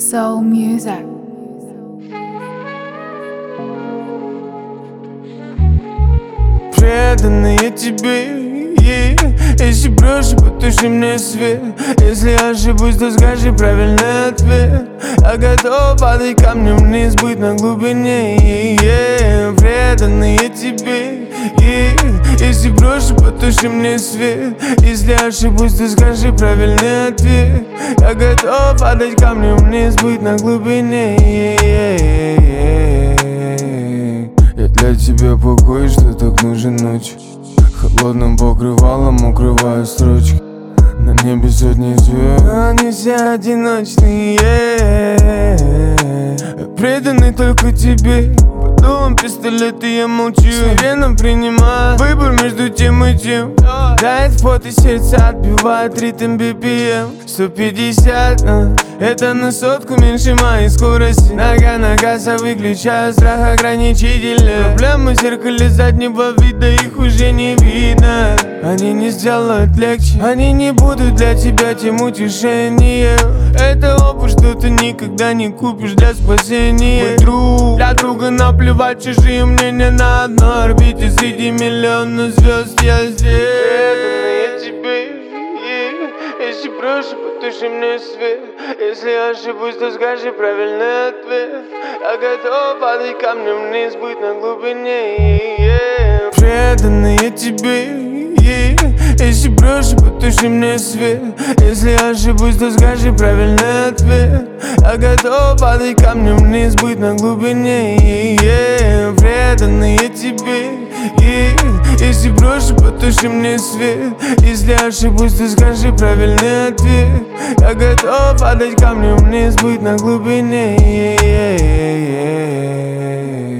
Soul music. Преданные тебе, если брошу, потуши мне свет. Если ошибусь, то скажи правильный ответ. Я готов падать камнем вниз, быть на глубине. Преданные тебе, если брошу, потуши мне свет. Если ошибусь, то скажи правильный ответ. Я готов падать камнем вниз, быть на глубине. Я для тебя покой, что так нужен ночью. Холодным покрывалом укрываю строчки. На небе сотни звезд, они все одиночные. Преданный только тебе. Под дулом пистолета я молчу, смиренно принимаю выбор между тем и тем. Тает пот и сердце отбивает ритм BPM 150, это на сотку меньше моей скорости. Нога на газ, я выключаю страх ограничителя. Проблемы в зеркале заднего вида, их уже не видно. Они не сделают легче, они не будут для тебя тем утешением. Это опыт, что ты никогда не купишь для спасения. Мой друг, для друга наплевать чужие мнения. На одной орбите среди миллиона звезд я здесь. Преданный тебе, если брошу, потуши мне свет. Если ошибусь, то скажи правильный ответ. Я готов падать камнем вниз, быть на глубине. Преданные тебе, если брошу, потуши мне свет. Если ошибусь, то скажи правильный ответ. Я готов падать камнем вниз, быть на глубине. Преданные тебе, если брошу, потуши мне свет. Если ошибусь, то скажи правильный ответ. Я готов падать камнем вниз, быть на глубине.